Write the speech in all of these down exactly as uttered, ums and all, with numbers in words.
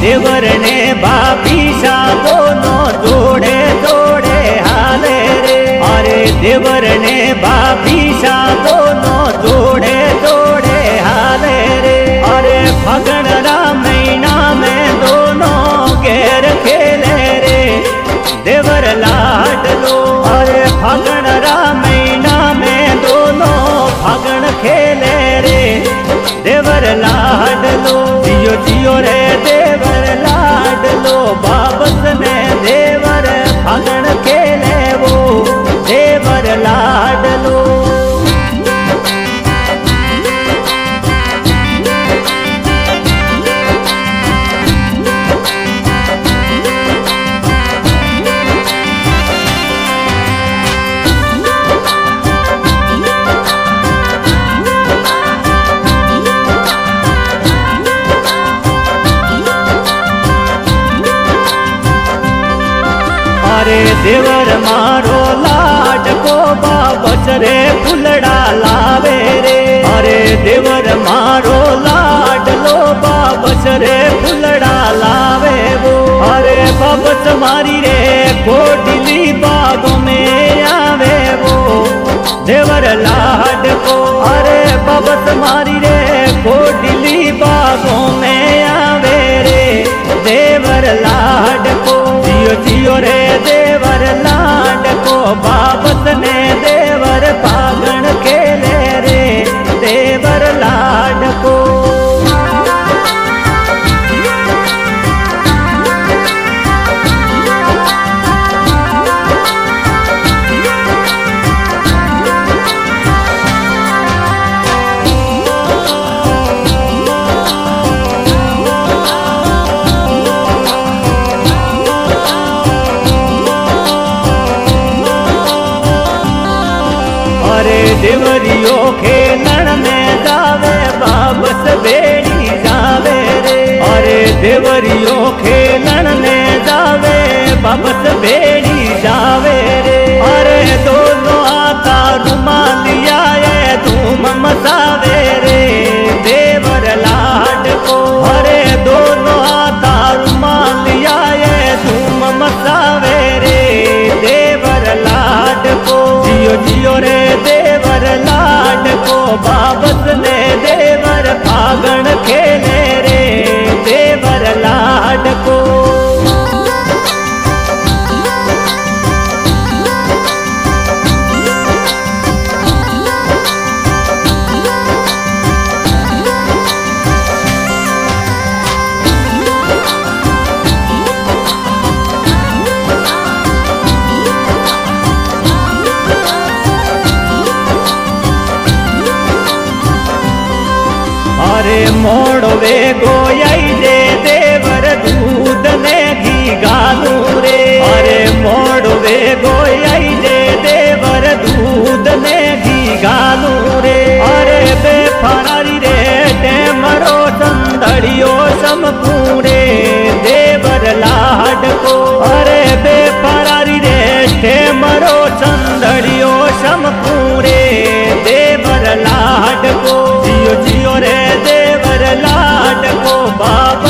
देवर ने भाभी सा दोनों जोड़े जोड़े हाले रे। अरे देवर ने भाभी सा दोनों जोड़े जोड़े हाले रे। अरे फगण रा महीना में दोनों घेर खेले रे देवर लाडलो। अरे फगण रा महीना में दोनों फगण खेले रे देवर लाडलो। जियो जियो रे देवर लाडलो बाबस ने देवर फगण खेले वो देवर लाडलो। अरे देवर मारो लाड को बाबस रे फुलड़ा लावे रे। अरे देवर मारो लाड लो बाबस रे फुलड़ा लावे वो। अरे बाबस मारी रे कोटिली बागों में आवे वो देवर लाड को। अरे बाबस मारी रे कोटिली बागों में आवे रे देवर लाड को। जियो जियो रे देवर लाड को बाबस ने देवर फागण खेले रे देवर लाड को। अरे देवरियो खेलन में जावे बाबस बेड़ी जावे रे। अरे देवरियो खेलन में जावे बाबस बेड़ी जावे रे। अरे दोनों आता रुमालिया ये धूम मचावे रे देवर लाड को। अरे दोनों आता रुमालिया ये धूम मचावे रे देवर लाड को। जियो जियो रे देवर लाड को बाबस ने देवर फागण खेले रे देवर लाड को। अरे मोड़वे गोयाई दे देवर दूध ने घी गालू रे। अरे मोड़वे गोयाई दे देवर दूध ने घी गालू रे। अरे बेफरारी रे टेमरो संदड़ियो समपूरे देवर लाड को। अरे बेफरारी रे टेमरो संदड़ियो समपूरे देवर लाड को। जियो जियो रे देवर लाड को बाबा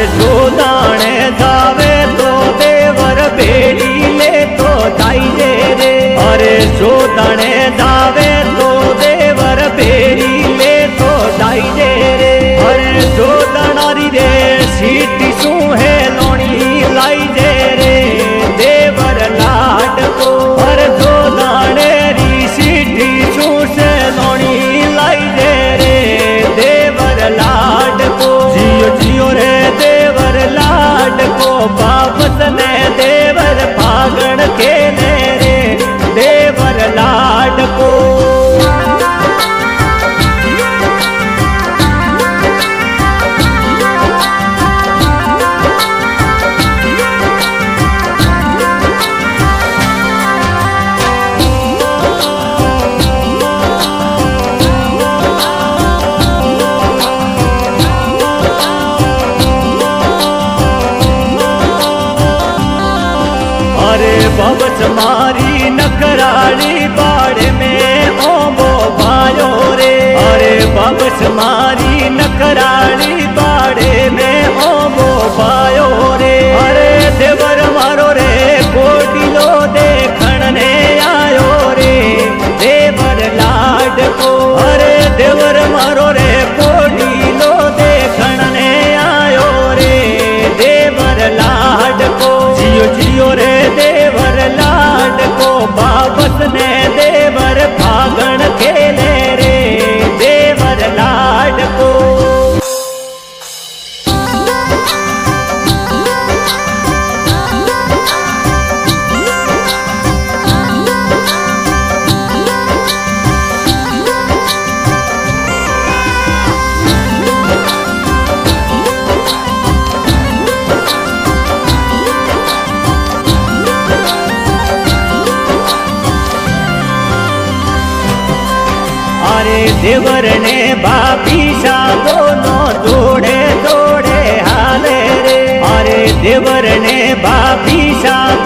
जो दाणे जावे तो देवर बेड़ी ले तो जाइजे रे। अरे जो दाणे जावे तो देवर बेड़ी ले तो जाइजे रे। अरे जो दाणारी रे सीटी सू है लोणी लाई जे रे देवर लाड को। अरे जो दाणे री सीटी सू से लोणी लाई जे रे देवर लाड को। जियो जियो रे देवर लाड को बाबत ने देवर फागण खेले रे देवर लाड को। अरे बबस मारी नखराली बाड़े में ओबो भायो रे। अरे बबस मारी नखराली बाड़े में ओबो भायो रे। अरे देवर मारो रे कोटिलो देखण ने आयो रे देवर लाड को। अरे देवर मारो रे कोटिलो देखण ने आयो रे देवर लाड को। जियो जियो रे देवर लाड को बाबत ने देवर फागण खेले रे देवर लाड को। अरे देवर ने बापी सा दोनों दौड़े दौड़े हाले रे। अरे देवर ने बापी सा